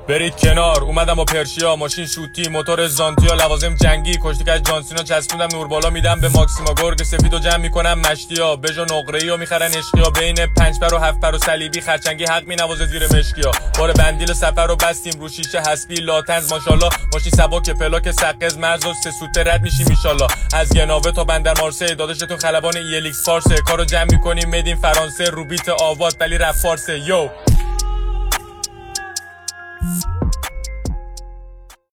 برید کنار. اومدم با پرشیا، ماشین شوتی، موتور زانتیا، لوازم جنگی، کشتی که از جانسینا چسبوندم نور بالا میدم به ماکسیما، گرگ سفید و جمع میکنم مشتیا، بجا نقره‌ای و میخرن عشقیا، بین 5 پر و 7 پر و صلیبی خرچنگی حق مینوازه زیر مشکیا، بار بندیل سفر رو بستیم رو شیشه حسبی لاتنز ماشاءالله، ماشین سبک پلاک سقز مرز و 3 سوته رد میشیم ایشالله، از گناوه تا بندر مارسی داداشتون خلبان ایلیکس فارسه، کارو جمع میکنیم مدین فرانسه رو بیت آوات ولی رپ فارسه. یو